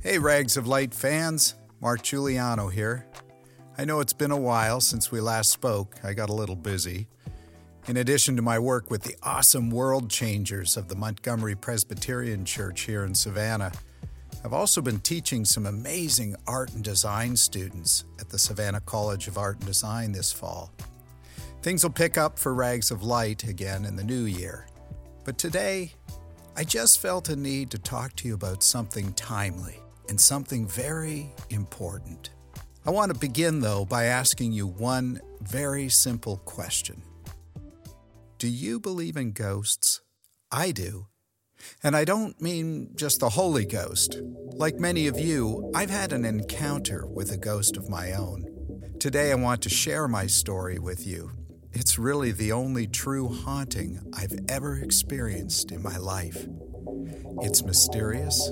Hey, Rags of Light fans, Mark Giuliano here. I know it's been a while since we last spoke. I got a little busy. In addition to my work with the awesome World Changers of the Montgomery Presbyterian Church here in Savannah, I've also been teaching some amazing art and design students at the Savannah College of Art and Design this fall. Things will pick up for Rags of Light again in the new year. But today, I just felt a need to talk to you about something timely and something very important. I want to begin, though, by asking you one very simple question. Do you believe in ghosts? I do. And I don't mean just the Holy Ghost. Like many of you, I've had an encounter with a ghost of my own. Today, I want to share my story with you. It's really the only true haunting I've ever experienced in my life. It's mysterious,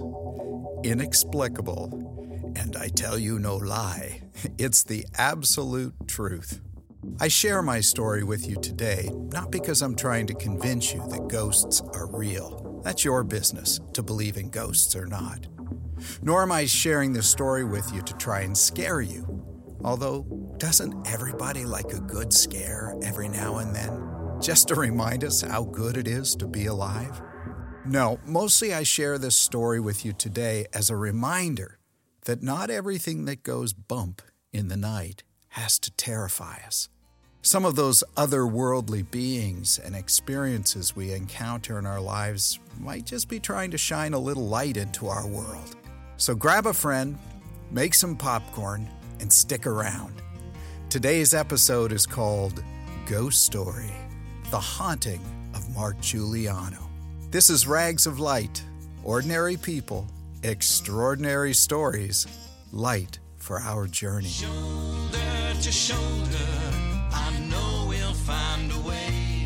inexplicable, and I tell you no lie, it's the absolute truth. I share my story with you today, not because I'm trying to convince you that ghosts are real. That's your business, to believe in ghosts or not. Nor am I sharing this story with you to try and scare you. Although, doesn't everybody like a good scare every now and then? Just to remind us how good it is to be alive? No, mostly I share this story with you today as a reminder that not everything that goes bump in the night has to terrify us. Some of those otherworldly beings and experiences we encounter in our lives might just be trying to shine a little light into our world. So grab a friend, make some popcorn, and stick around. Today's episode is called Ghost Story, The Haunting of Mark Giuliano. This is Rags of Light, ordinary people, extraordinary stories, light for our journey. Shoulder to shoulder, I know we'll find a way.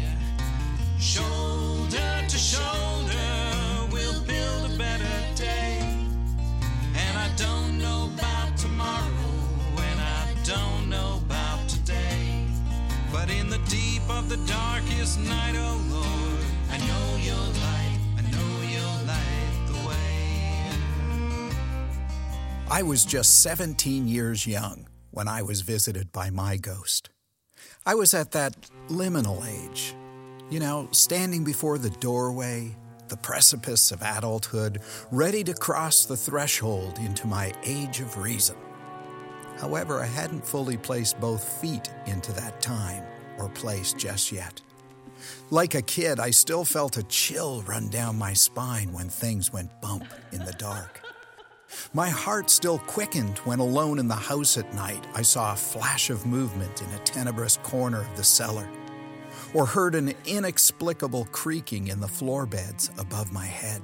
Shoulder to shoulder, we'll build a better day. And I don't know about tomorrow, and I don't know about today. But in the deep of the darkest night, oh Lord, I know you'll light, I know you'll light the way. I was just 17 years young when I was visited by my ghost. I was at that liminal age, standing before the doorway, the precipice of adulthood, ready to cross the threshold into my age of reason. However, I hadn't fully placed both feet into that time or place just yet. Like a kid, I still felt a chill run down my spine when things went bump in the dark. My heart still quickened when alone in the house at night I saw a flash of movement in a tenebrous corner of the cellar, or heard an inexplicable creaking in the floor beds above my head.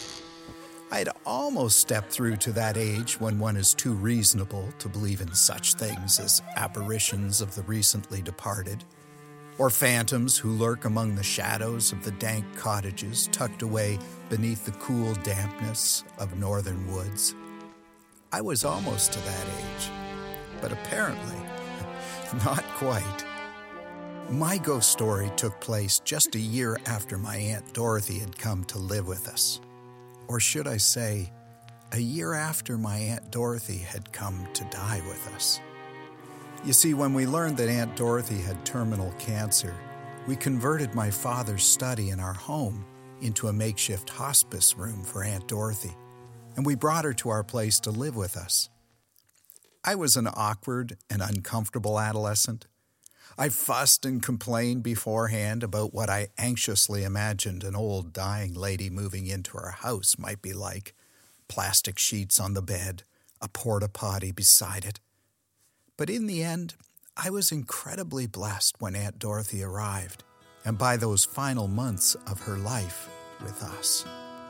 I had almost stepped through to that age when one is too reasonable to believe in such things as apparitions of the recently departed, or phantoms who lurk among the shadows of the dank cottages tucked away beneath the cool dampness of northern woods. I was almost to that age, but apparently not quite. My ghost story took place just a year after my Aunt Dorothy had come to live with us. Or should I say, a year after my Aunt Dorothy had come to die with us. You see, when we learned that Aunt Dorothy had terminal cancer, we converted my father's study in our home into a makeshift hospice room for Aunt Dorothy, and we brought her to our place to live with us. I was an awkward and uncomfortable adolescent. I fussed and complained beforehand about what I anxiously imagined an old dying lady moving into our house might be like. Plastic sheets on the bed, a porta-potty beside it. But in the end, I was incredibly blessed when Aunt Dorothy arrived, and by those final months of her life with us.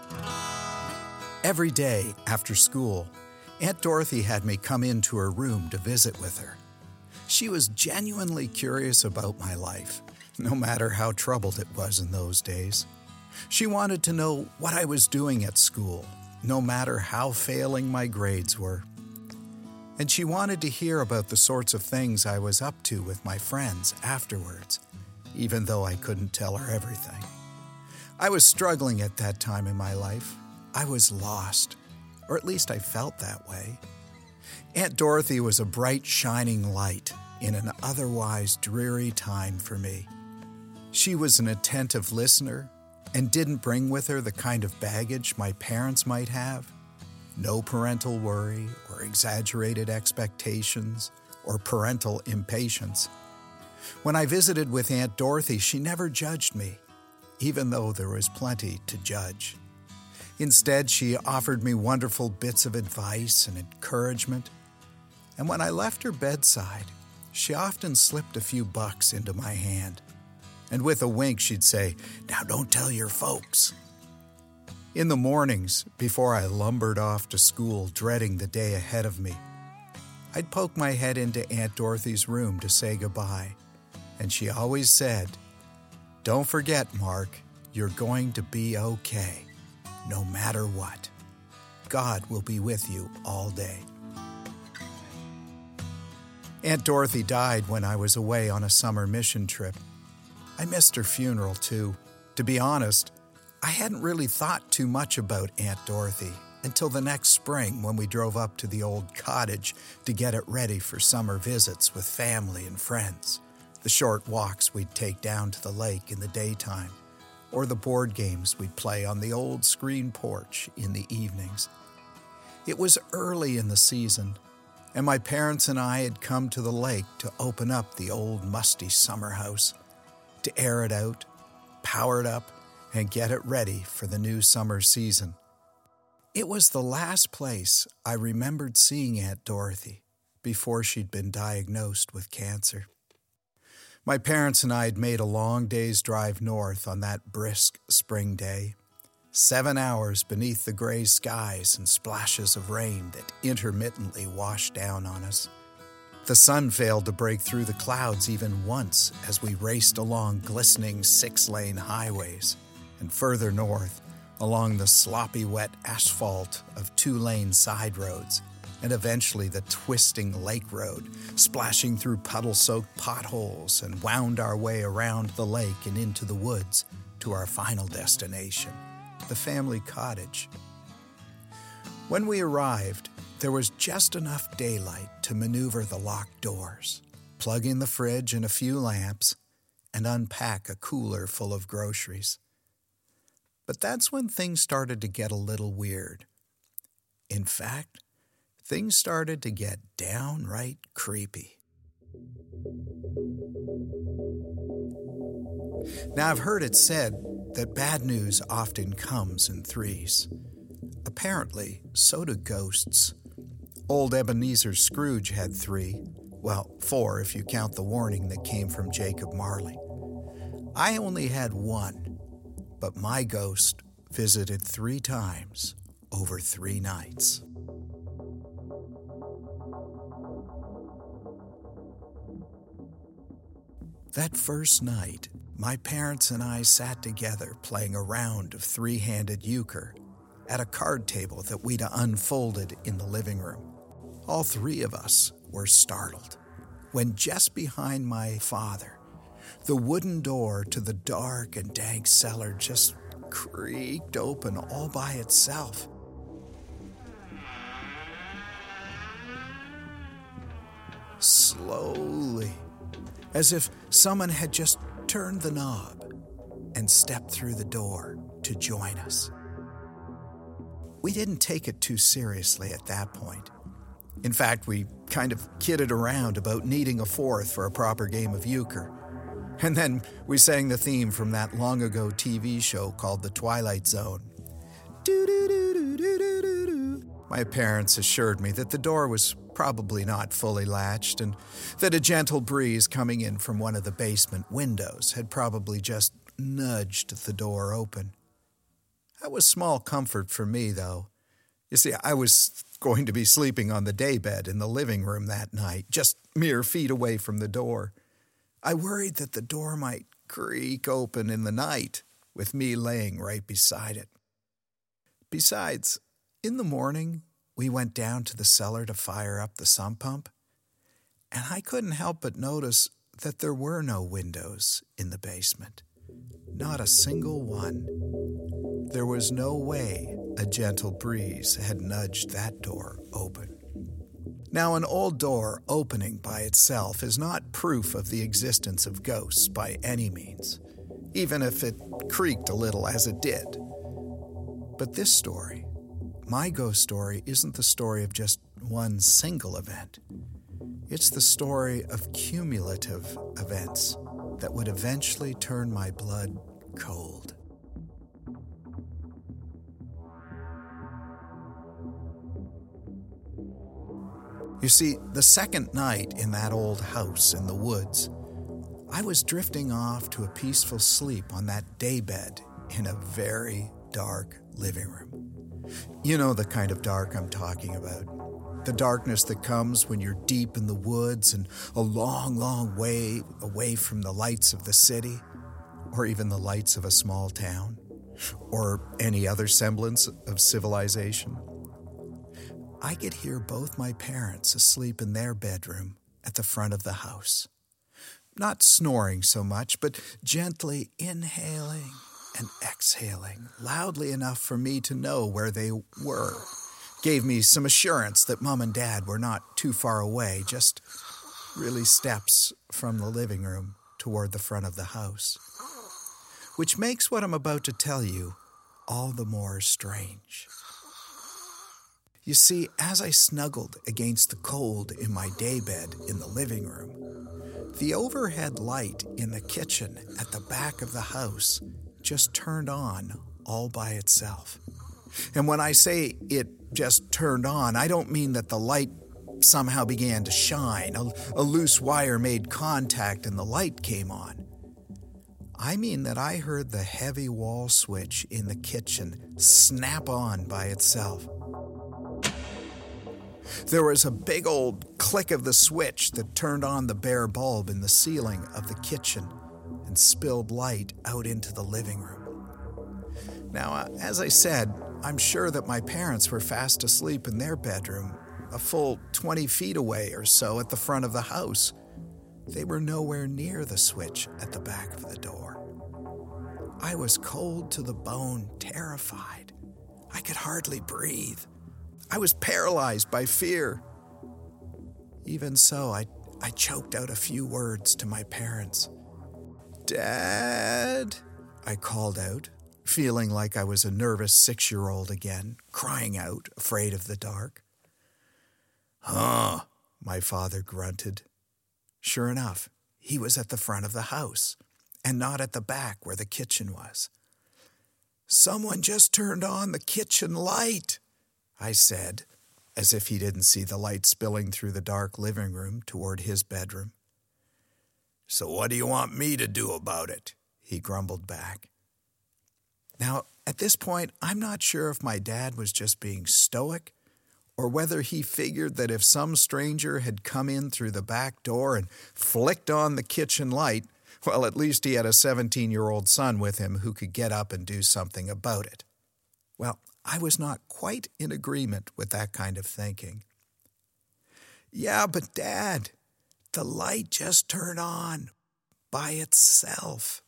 Every day after school, Aunt Dorothy had me come into her room to visit with her. She was genuinely curious about my life, no matter how troubled it was in those days. She wanted to know what I was doing at school, no matter how failing my grades were. And she wanted to hear about the sorts of things I was up to with my friends afterwards, even though I couldn't tell her everything. I was struggling at that time in my life. I was lost. or at least I felt that way. Aunt Dorothy was a bright, shining light in an otherwise dreary time for me. She was an attentive listener and didn't bring with her the kind of baggage my parents might have. No parental worry or exaggerated expectations or parental impatience. When I visited with Aunt Dorothy, she never judged me, even though there was plenty to judge. Instead, she offered me wonderful bits of advice and encouragement. And when I left her bedside, she often slipped a few bucks into my hand. And with a wink, she'd say, "Now don't tell your folks." In the mornings, before I lumbered off to school, dreading the day ahead of me, I'd poke my head into Aunt Dorothy's room to say goodbye. And she always said, "Don't forget, Mark, you're going to be okay, no matter what. God will be with you all day." Aunt Dorothy died when I was away on a summer mission trip. I missed her funeral, too. To be honest, I hadn't really thought too much about Aunt Dorothy until the next spring when we drove up to the old cottage to get it ready for summer visits with family and friends, the short walks we'd take down to the lake in the daytime, or the board games we'd play on the old screen porch in the evenings. It was early in the season, and my parents and I had come to the lake to open up the old musty summer house, to air it out, power it up, and get it ready for the new summer season. It was the last place I remembered seeing Aunt Dorothy before she'd been diagnosed with cancer. My parents and I had made a long day's drive north on that brisk spring day. 7 hours beneath the gray skies and splashes of rain that intermittently washed down on us. The sun failed to break through the clouds even once as we raced along glistening 6-lane highways, and further north, along the sloppy wet asphalt of 2-lane side roads, and eventually the twisting lake road, splashing through puddle-soaked potholes, and wound our way around the lake and into the woods to our final destination, the family cottage. When we arrived, there was just enough daylight to maneuver the locked doors, plug in the fridge and a few lamps, and unpack a cooler full of groceries. But that's when things started to get a little weird. In fact, things started to get downright creepy. Now, I've heard it said that bad news often comes in threes. Apparently, so do ghosts. Old Ebenezer Scrooge had 3. Well, 4 if you count the warning that came from Jacob Marley. I only had 1, but my ghost visited 3 times over 3 nights. That first night, my parents and I sat together playing a round of 3-handed euchre at a card table that we'd unfolded in the living room. All 3 of us were startled when just behind my father, the wooden door to the dark and dank cellar just creaked open all by itself. Slowly, as if someone had just turned the knob and stepped through the door to join us. We didn't take it too seriously at that point. In fact, we kind of kidded around about needing a 4th for a proper game of euchre. And then we sang the theme from that long-ago TV show called The Twilight Zone. Do-do-do-do-do-do-do. My parents assured me that the door was probably not fully latched and that a gentle breeze coming in from one of the basement windows had probably just nudged the door open. That was small comfort for me, though. You see, I was going to be sleeping on the daybed in the living room that night, just mere feet away from the door. I worried that the door might creak open in the night, with me laying right beside it. Besides, in the morning, we went down to the cellar to fire up the sump pump, and I couldn't help but notice that there were no windows in the basement. Not a single one. There was no way a gentle breeze had nudged that door open. Now, an old door opening by itself is not proof of the existence of ghosts by any means, even if it creaked a little as it did. But this story, my ghost story, isn't the story of just one single event. It's the story of cumulative events that would eventually turn my blood cold. You see, the second night in that old house in the woods, I was drifting off to a peaceful sleep on that daybed in a very dark living room. You know the kind of dark I'm talking about. The darkness that comes when you're deep in the woods and a long, long way away from the lights of the city, or even the lights of a small town, or any other semblance of civilization. I could hear both my parents asleep in their bedroom at the front of the house. Not snoring so much, but gently inhaling and exhaling, loudly enough for me to know where they were. Gave me some assurance that Mom and Dad were not too far away, just really steps from the living room toward the front of the house. Which makes what I'm about to tell you all the more strange. You see, as I snuggled against the cold in my daybed in the living room, the overhead light in the kitchen at the back of the house just turned on all by itself. And when I say it just turned on, I don't mean that the light somehow began to shine, a loose wire made contact and the light came on. I mean that I heard the heavy wall switch in the kitchen snap on by itself. There was a big old click of the switch that turned on the bare bulb in the ceiling of the kitchen and spilled light out into the living room. Now, as I said, I'm sure that my parents were fast asleep in their bedroom, a full 20 feet away or so at the front of the house. They were nowhere near the switch at the back of the door. I was cold to the bone, terrified. I could hardly breathe. I was paralyzed by fear. Even so, I choked out a few words to my parents. "Dad," I called out, feeling like I was a nervous 6-year-old again, crying out, afraid of the dark. "Huh," my father grunted. Sure enough, he was at the front of the house, and not at the back where the kitchen was. "Someone just turned on the kitchen light," I said, as if he didn't see the light spilling through the dark living room toward his bedroom. "So what do you want me to do about it?" he grumbled back. Now, at this point, I'm not sure if my dad was just being stoic or whether he figured that if some stranger had come in through the back door and flicked on the kitchen light, well, at least he had a 17-year-old son with him who could get up and do something about it. Well, I was not quite in agreement with that kind of thinking. "Yeah, but Dad, the light just turned on by itself."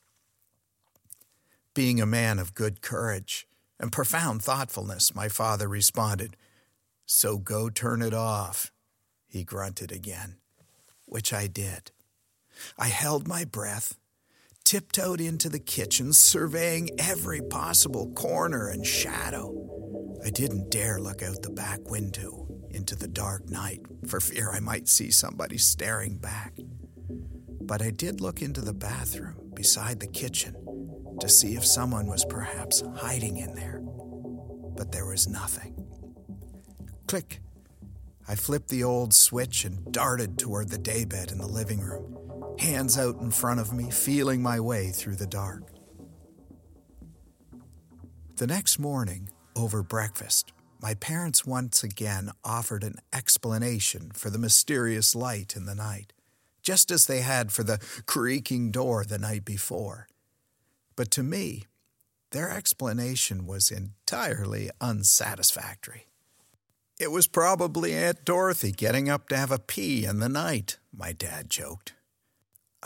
Being a man of good courage and profound thoughtfulness, my father responded, "So go turn it off," he grunted again, which I did. I held my breath, tiptoed into the kitchen, surveying every possible corner and shadow. I didn't dare look out the back window into the dark night for fear I might see somebody staring back. But I did look into the bathroom beside the kitchen to see if someone was perhaps hiding in there. But there was nothing. Click! I flipped the old switch and darted toward the daybed in the living room, hands out in front of me, feeling my way through the dark. The next morning, over breakfast, my parents once again offered an explanation for the mysterious light in the night, just as they had for the creaking door the night before. But to me, their explanation was entirely unsatisfactory. "It was probably Aunt Dorothy getting up to have a pee in the night," my dad joked.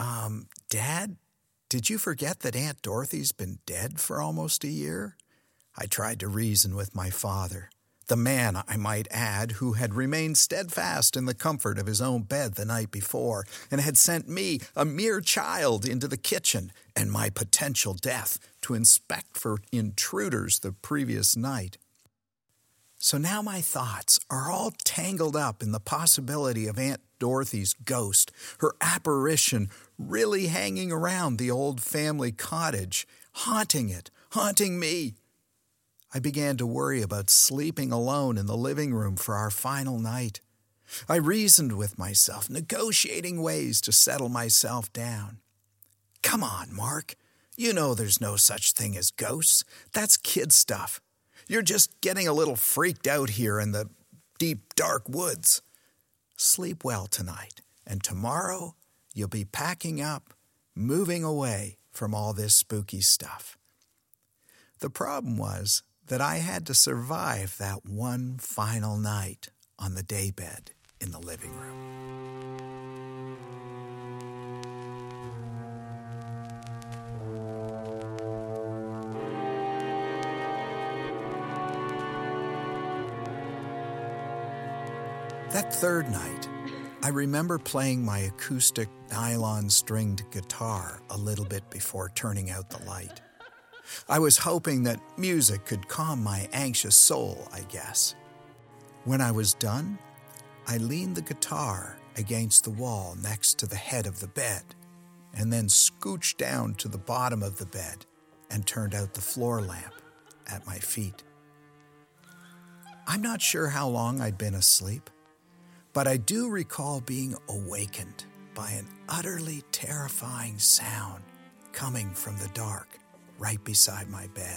Dad, did you forget that Aunt Dorothy's been dead for almost a year?" I tried to reason with my father, the man, I might add, who had remained steadfast in the comfort of his own bed the night before and had sent me, a mere child, into the kitchen and my potential death to inspect for intruders the previous night. So now my thoughts are all tangled up in the possibility of Aunt Dorothy's ghost, her apparition really hanging around the old family cottage, haunting it, haunting me. I began to worry about sleeping alone in the living room for our final night. I reasoned with myself, negotiating ways to settle myself down. Come on, Mark. You know there's no such thing as ghosts. That's kid stuff. You're just getting a little freaked out here in the deep, dark woods. Sleep well tonight, and tomorrow you'll be packing up, moving away from all this spooky stuff. The problem was that I had to survive that one final night on the daybed in the living room. That third night, I remember playing my acoustic nylon-stringed guitar a little bit before turning out the light. I was hoping that music could calm my anxious soul, I guess. When I was done, I leaned the guitar against the wall next to the head of the bed and then scooched down to the bottom of the bed and turned out the floor lamp at my feet. I'm not sure how long I'd been asleep, but I do recall being awakened by an utterly terrifying sound coming from the dark right beside my bed.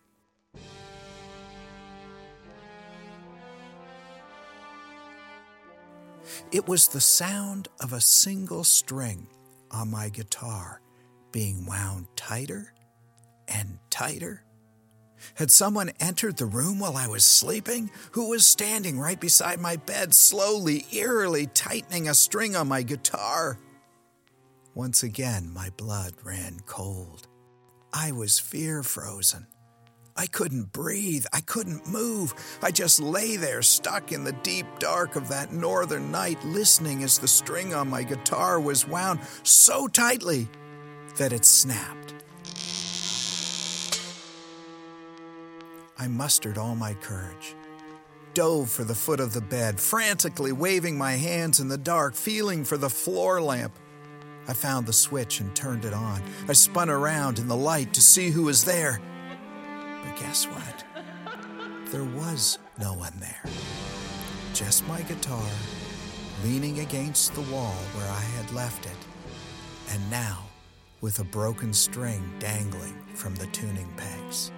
It was the sound of a single string on my guitar being wound tighter and tighter. Had someone entered the room while I was sleeping? Who was standing right beside my bed, slowly, eerily tightening a string on my guitar? Once again, my blood ran cold. I was fear-frozen. I couldn't breathe. I couldn't move. I just lay there, stuck in the deep dark of that northern night, listening as the string on my guitar was wound so tightly that it snapped. I mustered all my courage, dove for the foot of the bed, frantically waving my hands in the dark, feeling for the floor lamp. I found the switch and turned it on. I spun around in the light to see who was there. But guess what? There was no one there. Just my guitar, leaning against the wall where I had left it, and now with a broken string dangling from the tuning pegs.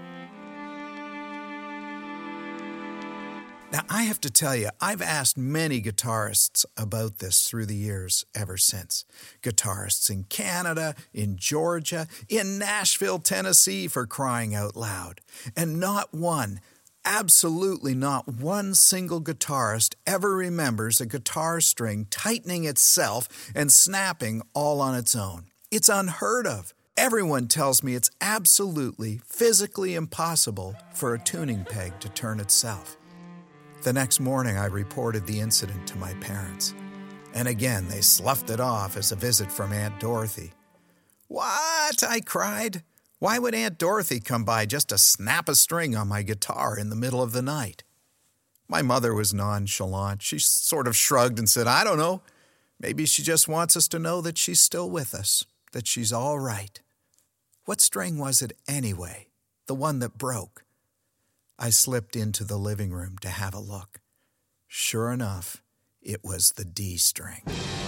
Now, I have to tell you, I've asked many guitarists about this through the years ever since. Guitarists in Canada, in Georgia, in Nashville, Tennessee, for crying out loud. And not one, absolutely not one single guitarist ever remembers a guitar string tightening itself and snapping all on its own. It's unheard of. Everyone tells me it's absolutely, physically impossible for a tuning peg to turn itself. The next morning, I reported the incident to my parents. And again, they sloughed it off as a visit from Aunt Dorothy. "What?" I cried. "Why would Aunt Dorothy come by just to snap a string on my guitar in the middle of the night?" My mother was nonchalant. She sort of shrugged and said, "I don't know. Maybe she just wants us to know that she's still with us, that she's all right." What string was it anyway? The one that broke? I slipped into the living room to have a look. Sure enough, it was the D string.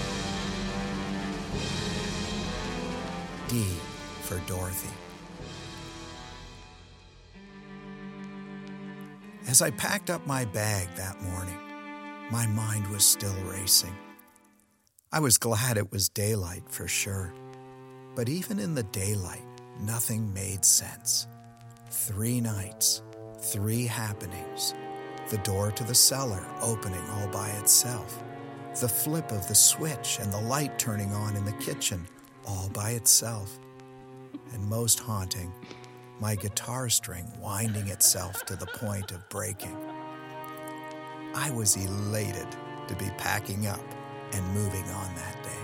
D for Dorothy. As I packed up my bag that morning, my mind was still racing. I was glad it was daylight for sure, but even in the daylight, nothing made sense. 3 nights. 3 happenings. The door to the cellar opening all by itself. The flip of the switch and the light turning on in the kitchen all by itself. And most haunting, my guitar string winding itself to the point of breaking. I was elated to be packing up and moving on that day.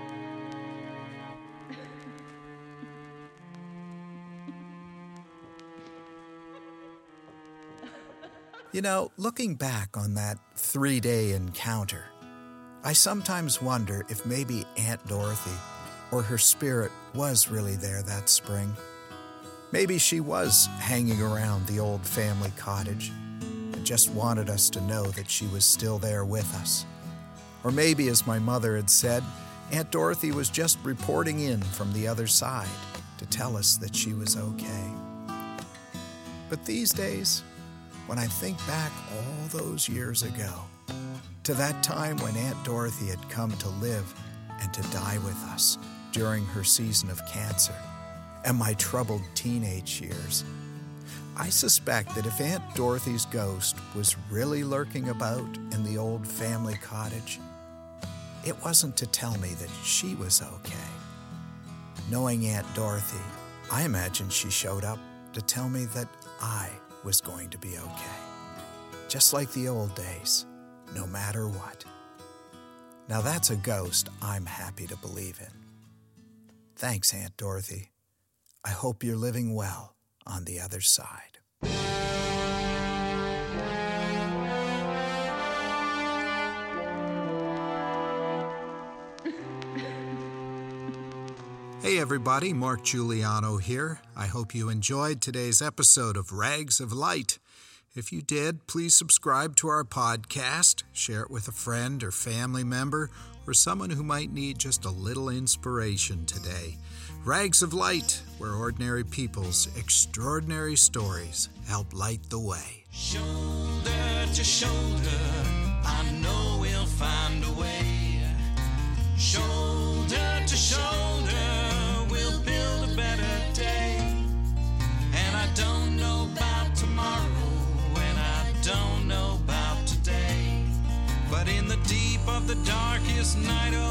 You know, looking back on that 3-day encounter, I sometimes wonder if maybe Aunt Dorothy or her spirit was really there that spring. Maybe she was hanging around the old family cottage and just wanted us to know that she was still there with us. Or maybe, as my mother had said, Aunt Dorothy was just reporting in from the other side to tell us that she was okay. But these days, when I think back all those years ago, to that time when Aunt Dorothy had come to live and to die with us during her season of cancer, and my troubled teenage years, I suspect that if Aunt Dorothy's ghost was really lurking about in the old family cottage, it wasn't to tell me that she was okay. Knowing Aunt Dorothy, I imagine she showed up to tell me that I was going to be okay. Just like the old days, no matter what. Now that's a ghost I'm happy to believe in. Thanks, Aunt Dorothy. I hope you're living well on the other side. Hey everybody, Mark Giuliano here. I hope you enjoyed today's episode of Rags of Light. If you did, please subscribe to our podcast, share it with a friend or family member, or someone who might need just a little inspiration today. Rags of Light, where ordinary people's extraordinary stories help light the way. Shoulder to shoulder, I know we'll find a way. Shoulder to shoulder, we'll build a better day. And I don't know about tomorrow, and I don't know about today. But in the deep of the darkest night